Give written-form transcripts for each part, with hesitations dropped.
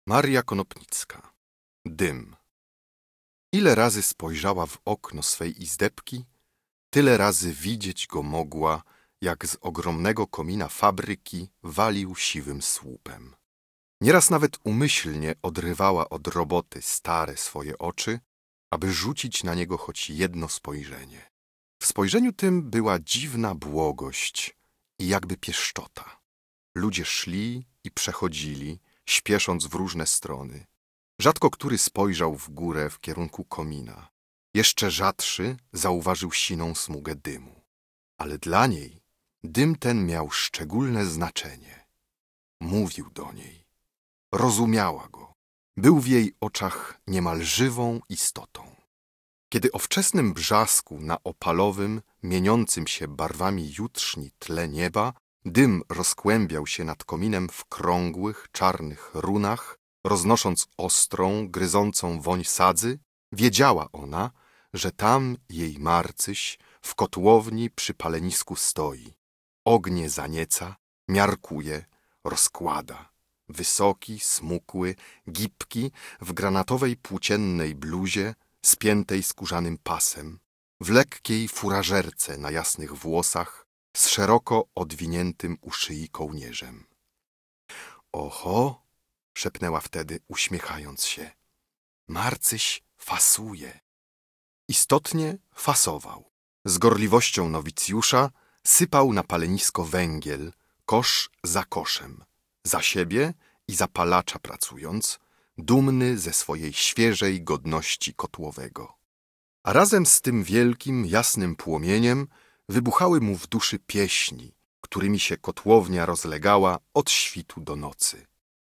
Maria Konopnicka. Dym. Ile razy spojrzała w okno swej izdebki, tyle razy widzieć go mogła, jak z ogromnego komina fabryki walił siwym słupem. Nieraz nawet umyślnie odrywała od roboty stare swoje oczy, aby rzucić na niego choć jedno spojrzenie. W spojrzeniu tym była dziwna błogość i jakby pieszczota. Ludzie szli i przechodzili, śpiesząc w różne strony. Rzadko który spojrzał w górę w kierunku komina. Jeszcze rzadszy zauważył siną smugę dymu. Ale dla niej dym ten miał szczególne znaczenie. Mówił do niej. Rozumiała go. Był w jej oczach niemal żywą istotą. Kiedy o wczesnym brzasku na opalowym, mieniącym się barwami jutrzni tle nieba, dym rozkłębiał się nad kominem w krągłych, czarnych runach, roznosząc ostrą, gryzącą woń sadzy, wiedziała ona, że tam jej Marcyś w kotłowni przy palenisku stoi. Ognie zanieca, miarkuje, rozkłada. Wysoki, smukły, gibki, w granatowej płóciennej bluzie, spiętej skórzanym pasem, w lekkiej furażerce na jasnych włosach, z szeroko odwiniętym u szyi kołnierzem. Oho, szepnęła wtedy, uśmiechając się. Marcyś fasuje. Istotnie fasował. Z gorliwością nowicjusza sypał na palenisko węgiel, kosz za koszem. Za siebie i za palacza pracując, dumny ze swojej świeżej godności kotłowego. A razem z tym wielkim, jasnym płomieniem wybuchały mu w duszy pieśni, którymi się kotłownia rozlegała od świtu do nocy.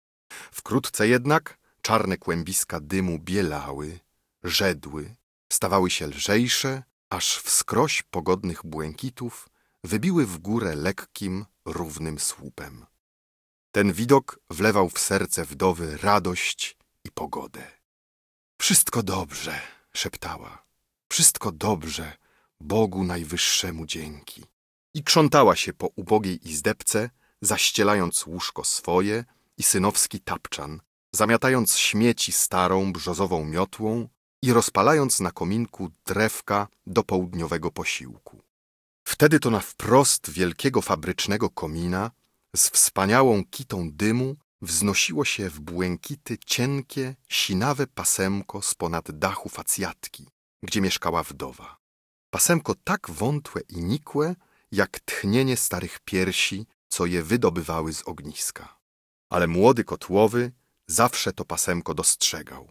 Wkrótce jednak czarne kłębiska dymu bielały, rzedły, stawały się lżejsze, aż wskroś pogodnych błękitów wybiły w górę lekkim, równym słupem. Ten widok wlewał w serce wdowy radość i pogodę. Wszystko dobrze, szeptała. Wszystko dobrze, Bogu Najwyższemu dzięki. I krzątała się po ubogiej izdebce, zaścielając łóżko swoje i synowski tapczan, zamiatając śmieci starą brzozową miotłą i rozpalając na kominku drewka do południowego posiłku. Wtedy to na wprost wielkiego fabrycznego komina z wspaniałą kitą dymu wznosiło się w błękity cienkie, sinawe pasemko spod dachu facjatki, gdzie mieszkała wdowa. Pasemko tak wątłe i nikłe, jak tchnienie starych piersi, co je wydobywały z ogniska. Ale młody kotłowy zawsze to pasemko dostrzegał.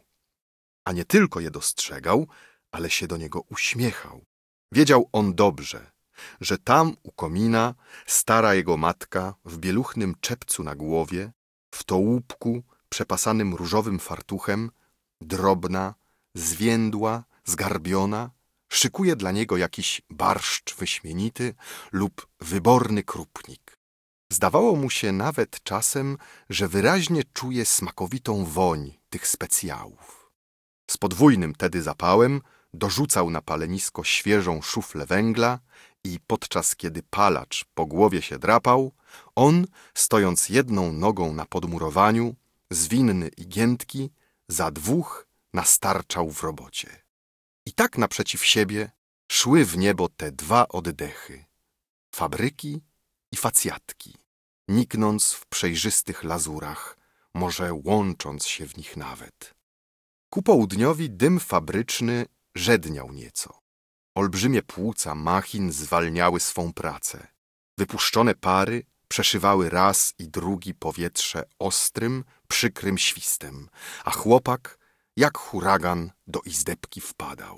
A nie tylko je dostrzegał, ale się do niego uśmiechał. Wiedział on dobrze, że tam u komina stara jego matka w bieluchnym czepcu na głowie, w tołupku przepasanym różowym fartuchem, drobna, zwiędła, zgarbiona, szykuje dla niego jakiś barszcz wyśmienity lub wyborny krupnik. Zdawało mu się nawet czasem, że wyraźnie czuje smakowitą woń tych specjałów. Z podwójnym tedy zapałem dorzucał na palenisko świeżą szuflę węgla i podczas kiedy palacz po głowie się drapał, on, stojąc jedną nogą na podmurowaniu, zwinny i giętki, za dwóch nastarczał w robocie. I tak naprzeciw siebie szły w niebo te dwa oddechy, fabryki i facjatki, niknąc w przejrzystych lazurach, może łącząc się w nich nawet. Ku południowi dym fabryczny rzedniał nieco. Olbrzymie płuca machin zwalniały swą pracę. Wypuszczone pary przeszywały raz i drugi powietrze ostrym, przykrym świstem, a chłopak, jak huragan, do izdebki wpadał.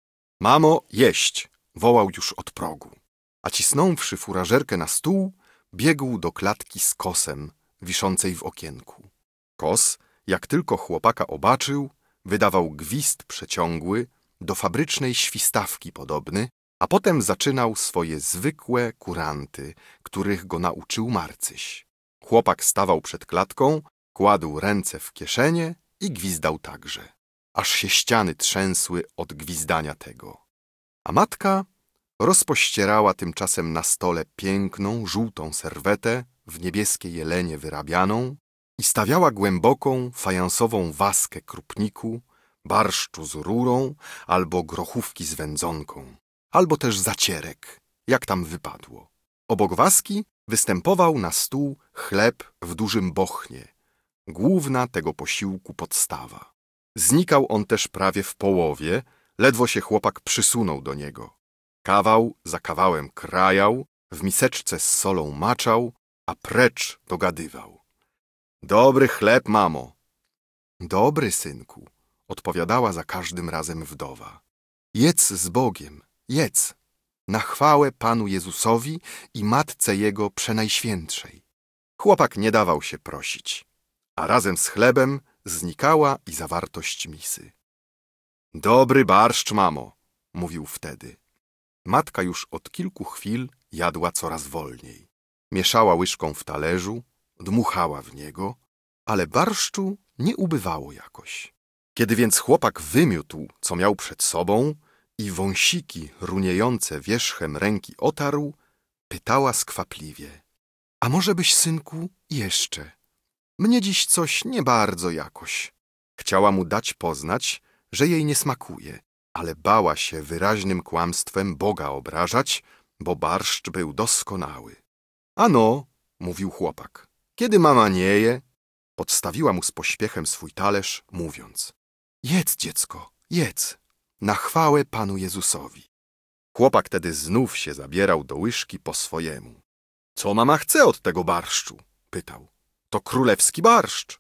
Mamo, jeść! Wołał już od progu. A cisnąwszy furażerkę na stół, biegł do klatki z kosem, wiszącej w okienku. Kos, jak tylko chłopaka obaczył, wydawał gwizd przeciągły, do fabrycznej świstawki podobny, a potem zaczynał swoje zwykłe kuranty, których go nauczył Marcyś. Chłopak stawał przed klatką, kładł ręce w kieszenie i gwizdał także, aż się ściany trzęsły od gwizdania tego. A matka rozpościerała tymczasem na stole piękną, żółtą serwetę w niebieskie jelenie wyrabianą i stawiała głęboką, fajansową waskę krupniku, barszczu z rurą, albo grochówki z wędzonką, albo też zacierek, jak tam wypadło. Obok waski występował na stół chleb w dużym bochnie, główna tego posiłku podstawa. Znikał on też prawie w połowie, ledwo się chłopak przysunął do niego. Kawał za kawałem krajał, w miseczce z solą maczał, a precz dogadywał. Dobry chleb, mamo. Dobry, synku, odpowiadała za każdym razem wdowa. Jedz z Bogiem, jedz, na chwałę Panu Jezusowi i Matce Jego Przenajświętszej. Chłopak nie dawał się prosić, a razem z chlebem znikała i zawartość misy. Dobry barszcz, mamo, mówił wtedy. Matka już od kilku chwil jadła coraz wolniej. Mieszała łyżką w talerzu, dmuchała w niego, ale barszczu nie ubywało jakoś. Kiedy więc chłopak wymiótł, co miał przed sobą i wąsiki runiejące wierzchem ręki otarł, pytała skwapliwie. A może byś, synku, jeszcze? Mnie dziś coś nie bardzo jakoś. Chciała mu dać poznać, że jej nie smakuje, ale bała się wyraźnym kłamstwem Boga obrażać, bo barszcz był doskonały. Ano, mówił chłopak, kiedy mama nie je? Podstawiła mu z pośpiechem swój talerz, mówiąc. Jedz, dziecko, jedz, na chwałę Panu Jezusowi. Chłopak tedy znów się zabierał do łyżki po swojemu. Co mama chce od tego barszczu? Pytał. To królewski barszcz.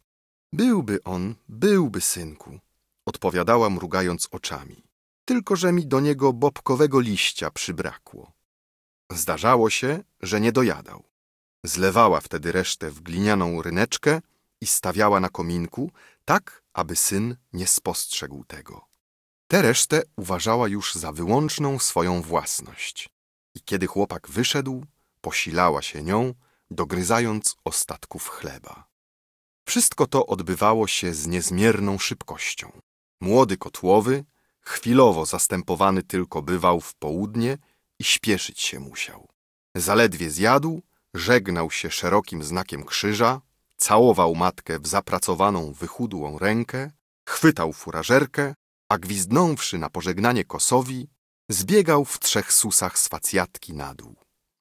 Byłby, synku, odpowiadała mrugając oczami. Tylko że mi do niego bobkowego liścia przybrakło. Zdarzało się, że nie dojadał. Zlewała wtedy resztę w glinianą ryneczkę i stawiała na kominku, tak, aby syn nie spostrzegł tego. Tę resztę uważała już za wyłączną swoją własność. I kiedy chłopak wyszedł, posilała się nią, dogryzając ostatków chleba. Wszystko to odbywało się z niezmierną szybkością. Młody kotłowy, chwilowo zastępowany tylko bywał w południe i śpieszyć się musiał. Zaledwie zjadł, żegnał się szerokim znakiem krzyża, całował matkę w zapracowaną, wychudłą rękę, chwytał furażerkę, a gwizdnąwszy na pożegnanie kosowi, zbiegał w 3 susach z facjatki na dół.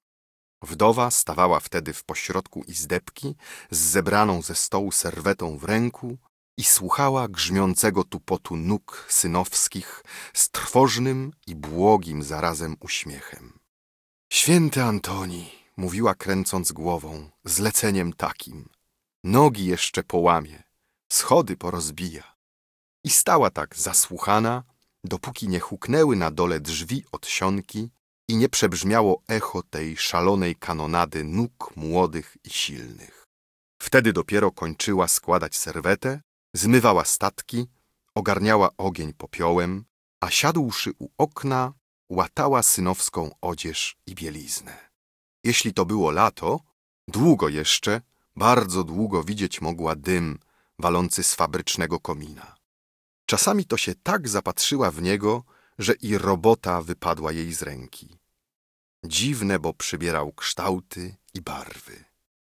Wdowa stawała wtedy w pośrodku izdebki z zebraną ze stołu serwetą w ręku i słuchała grzmiącego tupotu nóg synowskich z trwożnym i błogim zarazem uśmiechem. Święty Antoni, mówiła kręcąc głową, zleceniem takim. Nogi jeszcze połamie, schody porozbija. I stała tak zasłuchana, dopóki nie huknęły na dole drzwi od sionki i nie przebrzmiało echo tej szalonej kanonady nóg młodych i silnych. Wtedy dopiero kończyła składać serwetę, zmywała statki, ogarniała ogień popiołem, a siadłszy u okna, łatała synowską odzież i bieliznę. Jeśli to było lato, długo jeszcze, bardzo długo widzieć mogła dym walący z fabrycznego komina. Czasami to się tak zapatrzyła w niego, że i robota wypadła jej z ręki. Dziwne, bo przybierał kształty i barwy.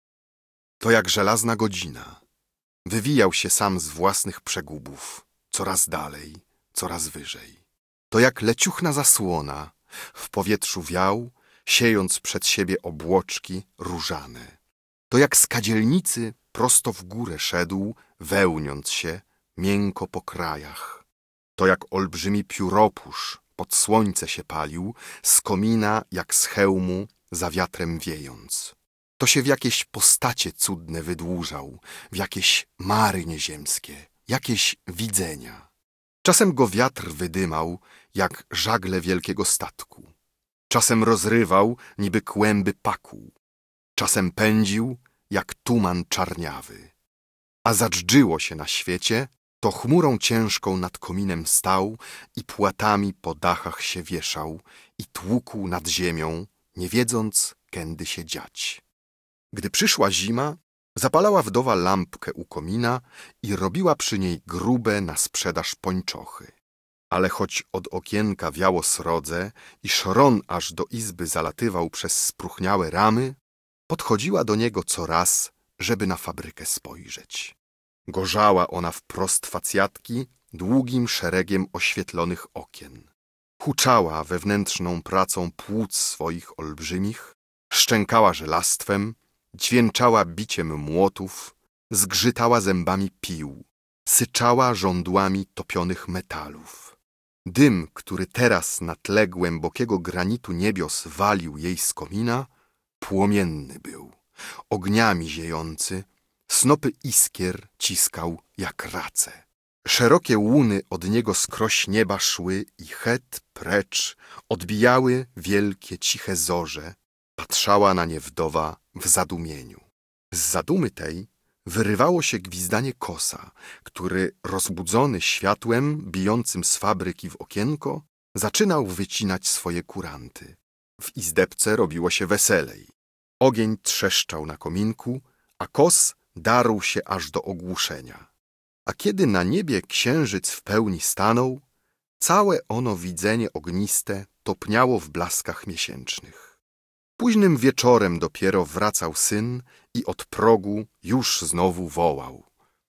To jak żelazna godzina. Wywijał się sam z własnych przegubów, coraz dalej, coraz wyżej. To jak leciuchna zasłona, w powietrzu wiał, siejąc przed siebie obłoczki różane. To jak z kadzielnicy prosto w górę szedł, wełniąc się, miękko po krajach. To jak olbrzymi pióropusz pod słońce się palił, z komina jak z hełmu za wiatrem wiejąc. To się w jakieś postacie cudne wydłużał, w jakieś mary nieziemskie, jakieś widzenia. Czasem go wiatr wydymał, jak żagle wielkiego statku. Czasem rozrywał, niby kłęby pakuł. Czasem pędził, jak tuman czarniawy. A zadżdżyło się na świecie, to chmurą ciężką nad kominem stał i płatami po dachach się wieszał i tłukł nad ziemią, nie wiedząc, kędy się dziać. Gdy przyszła zima, zapalała wdowa lampkę u komina i robiła przy niej grube na sprzedaż pończochy. Ale choć od okienka wiało srodze i szron aż do izby zalatywał przez spróchniałe ramy, podchodziła do niego co raz, żeby na fabrykę spojrzeć. Gorzała ona wprost facjatki długim szeregiem oświetlonych okien. Huczała wewnętrzną pracą płuc swoich olbrzymich, szczękała żelastwem, dźwięczała biciem młotów, zgrzytała zębami pił, syczała żądłami topionych metalów. Dym, który teraz na tle głębokiego granitu niebios walił jej z komina, płomienny był, ogniami ziejący, snopy iskier ciskał jak race. Szerokie łuny od niego skroś nieba szły i het precz odbijały wielkie ciche zorze. Patrzała na nie wdowa w zadumieniu. Z zadumy tej wyrywało się gwizdanie kosa, który rozbudzony światłem bijącym z fabryki w okienko zaczynał wycinać swoje kuranty. W izdebce robiło się weselej. Ogień trzeszczał na kominku, a kos darł się aż do ogłuszenia. A kiedy na niebie księżyc w pełni stanął, całe ono widzenie ogniste topniało w blaskach miesięcznych. Późnym wieczorem dopiero wracał syn i od progu już znowu wołał: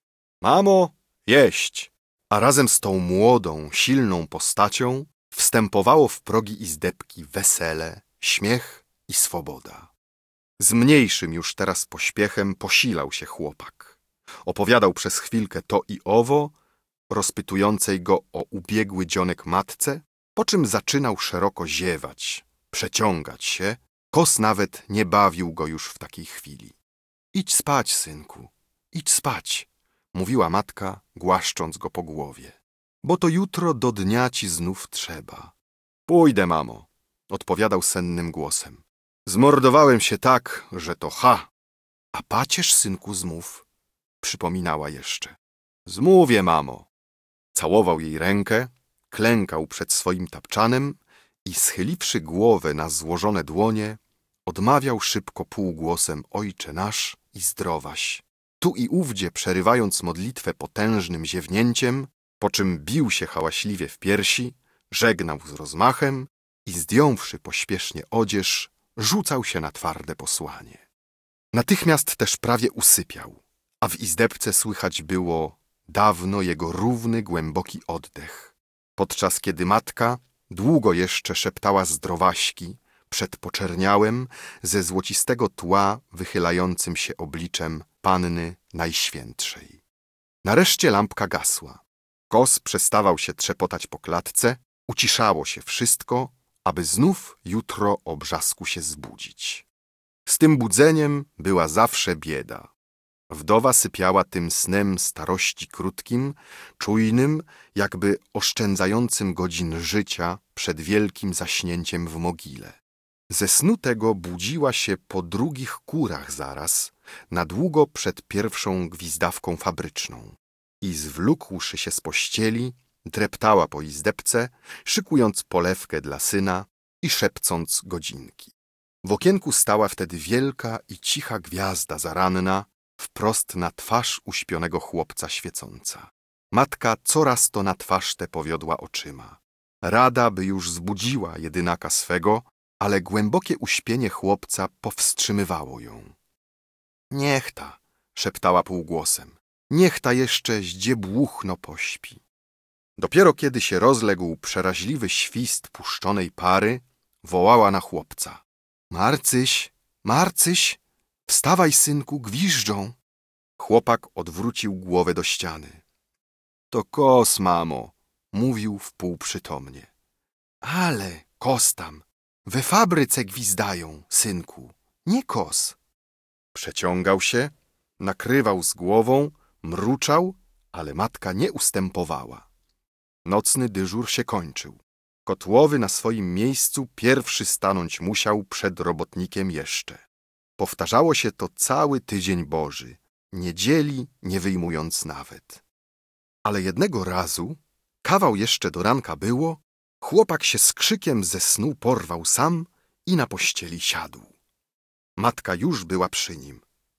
„Mamo, jeść!” A razem z tą młodą, silną postacią wstępowało w progi izdebki wesele, śmiech i swoboda. Z mniejszym już teraz pośpiechem posilał się chłopak. Opowiadał przez chwilkę to i owo, rozpytującej go o ubiegły dzionek matce, po czym zaczynał szeroko ziewać, przeciągać się. Kos nawet nie bawił go już w takiej chwili. „Idź spać, synku, idź spać”, mówiła matka, głaszcząc go po głowie. „Bo to jutro do dnia ci znów trzeba”. „Pójdę, mamo”, odpowiadał sennym głosem. „Zmordowałem się tak, że to ha”. „A pacierz, synku, zmów”, przypominała jeszcze. „Zmówię, mamo”. Całował jej rękę, klękał przed swoim tapczanem i schyliwszy głowę na złożone dłonie, odmawiał szybko półgłosem „Ojcze nasz” i „Zdrowaś”, tu i ówdzie przerywając modlitwę potężnym ziewnięciem, po czym bił się hałaśliwie w piersi, żegnał z rozmachem i zdjąwszy pośpiesznie odzież, rzucał się na twarde posłanie. Natychmiast też prawie usypiał, a w izdebce słychać było dawno jego równy, głęboki oddech, podczas kiedy matka długo jeszcze szeptała zdrowaśki przed poczerniałym, ze złocistego tła wychylającym się obliczem Panny Najświętszej. Nareszcie lampka gasła. Kos przestawał się trzepotać po klatce, uciszało się wszystko, aby znów jutro o brzasku się zbudzić. Z tym budzeniem była zawsze bieda. Wdowa sypiała tym snem starości krótkim, czujnym, jakby oszczędzającym godzin życia przed wielkim zaśnięciem w mogile. Ze snu tego budziła się po drugich kurach zaraz, na długo przed pierwszą gwizdawką fabryczną i zwlókłszy się z pościeli, dreptała po izdebce, szykując polewkę dla syna i szepcąc godzinki. W okienku stała wtedy wielka i cicha gwiazda zaranna, wprost na twarz uśpionego chłopca świecąca. Matka coraz to na twarz tę powiodła oczyma. Rada by już zbudziła jedynaka swego, ale głębokie uśpienie chłopca powstrzymywało ją. „Niech ta”, szeptała półgłosem, „niech ta jeszcze zdziebłuchno pośpi”. Dopiero kiedy się rozległ przeraźliwy świst puszczonej pary, wołała na chłopca: „Marcyś, Marcyś, wstawaj, synku, gwiżdżą”. Chłopak odwrócił głowę do ściany. „To kos, mamo”, mówił wpółprzytomnie. „Ale kos tam, we fabryce gwizdają, synku, nie kos”. Przeciągał się, nakrywał z głową, mruczał, ale matka nie ustępowała. Nocny dyżur się kończył. Kotłowy na swoim miejscu pierwszy stanąć musiał przed robotnikiem jeszcze. Powtarzało się to cały tydzień Boży, niedzieli nie wyjmując nawet. Ale jednego razu, kawał jeszcze do ranka było, chłopak się z krzykiem ze snu porwał sam i na pościeli siadł. Matka już była przy nim.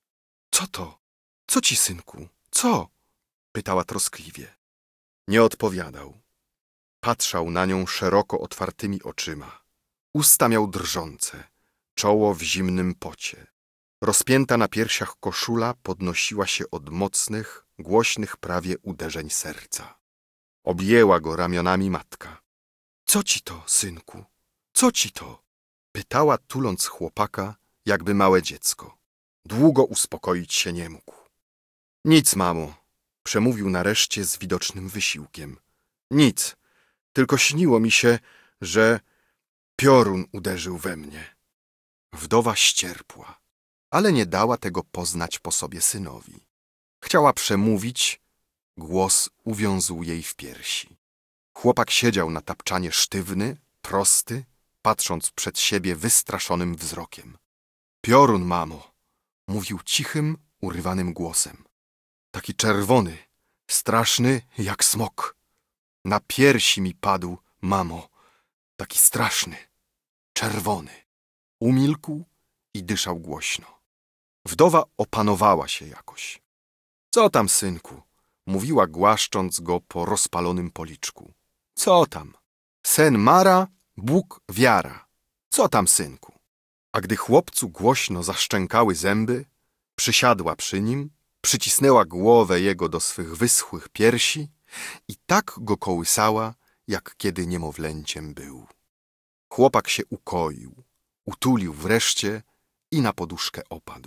„Co to? Co ci, synku? Co?” pytała troskliwie. Nie odpowiadał. Patrzał na nią szeroko otwartymi oczyma. Usta miał drżące, czoło w zimnym pocie. Rozpięta na piersiach koszula podnosiła się od mocnych, głośnych prawie uderzeń serca. Objęła go ramionami matka. — Co ci to, synku? Co ci to? — pytała, tuląc chłopaka, jakby małe dziecko. Długo uspokoić się nie mógł. — Nic, mamo — przemówił nareszcie z widocznym wysiłkiem. — Nic, tylko śniło mi się, że piorun uderzył we mnie. Wdowa ścierpła, ale nie dała tego poznać po sobie synowi. Chciała przemówić, głos uwiązł jej w piersi. Chłopak siedział na tapczanie sztywny, prosty, patrząc przed siebie wystraszonym wzrokiem. — Piorun, mamo! — mówił cichym, urywanym głosem. — Taki czerwony, straszny jak smok. Na piersi mi padł, mamo. Taki straszny, czerwony. Umilkł i dyszał głośno. Wdowa opanowała się jakoś. — Co tam, synku? — mówiła, głaszcząc go po rozpalonym policzku. — Co tam? Sen mara, Bóg wiara. Co tam, synku? A gdy chłopcu głośno zaszczękały zęby, przysiadła przy nim, przycisnęła głowę jego do swych wyschłych piersi i tak go kołysała, jak kiedy niemowlęciem był. Chłopak się ukoił, utulił wreszcie i na poduszkę opadł.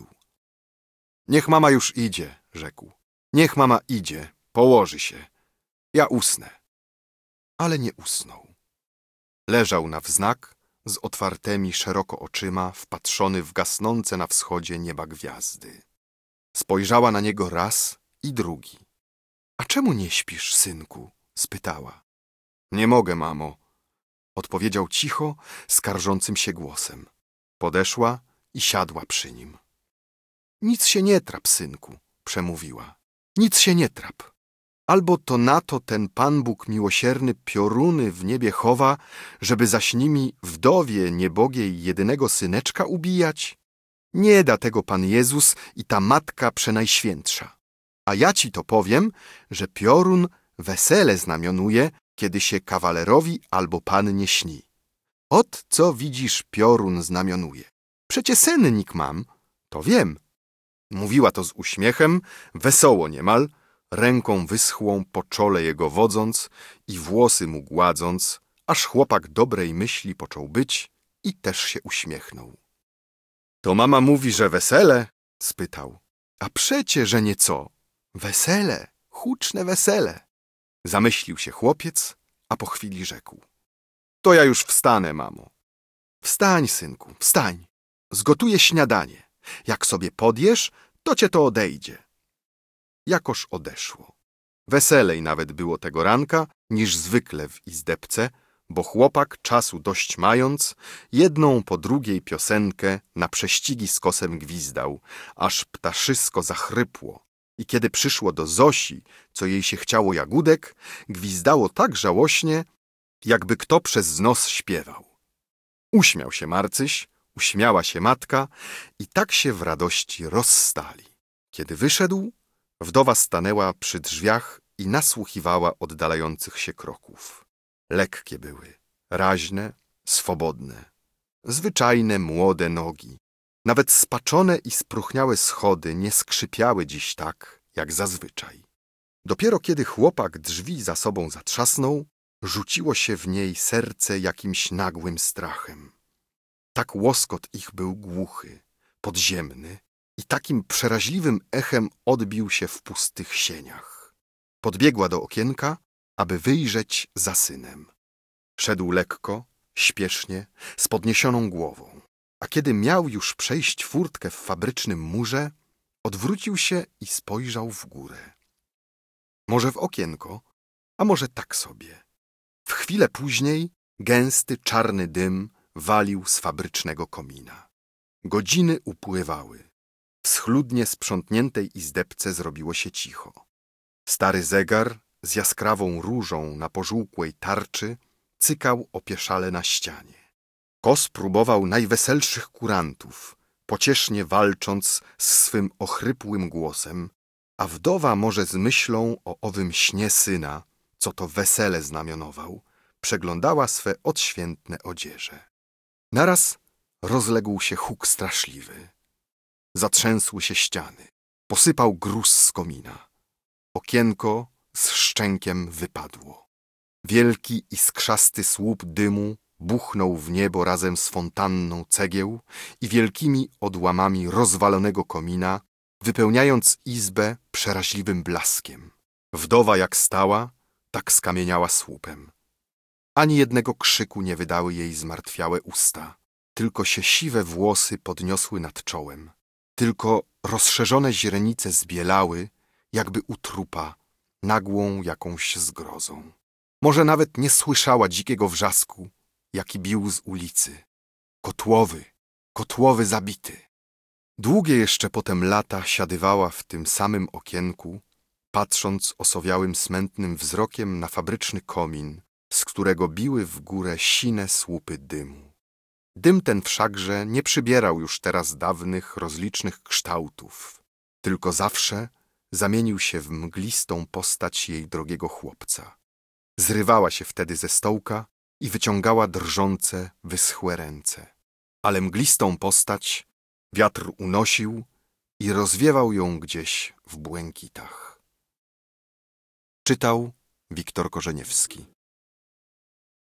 — Niech mama już idzie — rzekł. — Niech mama idzie, położy się. Ja usnę. Ale nie usnął. Leżał na wznak, z otwartymi szeroko oczyma, wpatrzony w gasnące na wschodzie nieba gwiazdy. Spojrzała na niego raz i drugi. — A czemu nie śpisz, synku? — spytała. — Nie mogę, mamo — odpowiedział cicho, skarżącym się głosem. Podeszła i siadła przy nim. — Nic się nie trap, synku — przemówiła. — Nic się nie trap. Albo to na to ten Pan Bóg miłosierny pioruny w niebie chowa, żeby zaś nimi wdowie niebogiej jedynego syneczka ubijać? Nie da tego Pan Jezus i ta Matka Przenajświętsza. A ja ci to powiem, że piorun wesele znamionuje, kiedy się kawalerowi albo pannie śni. Ot co widzisz piorun znamionuje. Przecie sennik mam, to wiem. Mówiła to z uśmiechem, wesoło niemal, ręką wyschłą po czole jego wodząc i włosy mu gładząc, aż chłopak dobrej myśli począł być i też się uśmiechnął. — To mama mówi, że wesele? — spytał. — A przecie, że nieco. Wesele, huczne wesele. Zamyślił się chłopiec, a po chwili rzekł. — To ja już wstanę, mamo. — Wstań, synku, wstań. Zgotuję śniadanie. Jak sobie podjesz, to cię to odejdzie. Jakoż odeszło. Weselej nawet było tego ranka niż zwykle w izdebce, bo chłopak, czasu dość mając, jedną po drugiej piosenkę na prześcigi z kosem gwizdał, aż ptaszysko zachrypło i kiedy przyszło do Zosi, co jej się chciało jagódek, gwizdało tak żałośnie, jakby kto przez nos śpiewał. Uśmiał się Marcyś, uśmiała się matka i tak się w radości rozstali. Kiedy wyszedł, wdowa stanęła przy drzwiach i nasłuchiwała oddalających się kroków. Lekkie były, raźne, swobodne, zwyczajne młode nogi. Nawet spaczone i spróchniałe schody nie skrzypiały dziś tak, jak zazwyczaj. Dopiero kiedy chłopak drzwi za sobą zatrzasnął, rzuciło się w niej serce jakimś nagłym strachem. Tak łoskot ich był głuchy, podziemny i takim przeraźliwym echem odbił się w pustych sieniach. Podbiegła do okienka, aby wyjrzeć za synem. Szedł lekko, śpiesznie, z podniesioną głową. A kiedy miał już przejść furtkę w fabrycznym murze, odwrócił się i spojrzał w górę. Może w okienko, a może tak sobie. W chwilę później gęsty, czarny dym walił z fabrycznego komina. Godziny upływały. W schludnie sprzątniętej izdebce zrobiło się cicho. Stary zegar z jaskrawą różą na pożółkłej tarczy cykał opieszale na ścianie. Kos próbował najweselszych kurantów, pociesznie walcząc z swym ochrypłym głosem, a wdowa może z myślą o owym śnie syna, co to wesele znamionował, przeglądała swe odświętne odzieże. Naraz rozległ się huk straszliwy. zatrzęsły się ściany. Posypał gruz z komina. Okienko z szczękiem wypadło. Wielki iskrzasty słup dymu buchnął w niebo razem z fontanną cegieł i wielkimi odłamami rozwalonego komina, wypełniając izbę przeraźliwym blaskiem. Wdowa jak stała, tak skamieniała słupem. Ani jednego krzyku nie wydały jej zmartwiałe usta. Tylko się siwe włosy podniosły nad czołem. Tylko rozszerzone źrenice zbielały, jakby u trupa, nagłą jakąś zgrozą. Może nawet nie słyszała dzikiego wrzasku, jaki bił z ulicy. Kotłowy zabity. Długie jeszcze potem lata siadywała w tym samym okienku, patrząc osowiałym smętnym wzrokiem na fabryczny komin, z którego biły w górę sine słupy dymu. Dym ten wszakże nie przybierał już teraz dawnych, rozlicznych kształtów, tylko zawsze zamienił się w mglistą postać jej drogiego chłopca. Zrywała się wtedy ze stołka i wyciągała drżące, wyschłe ręce. Ale mglistą postać wiatr unosił i rozwiewał ją gdzieś w błękitach. Czytał Wiktor Korzeniewski.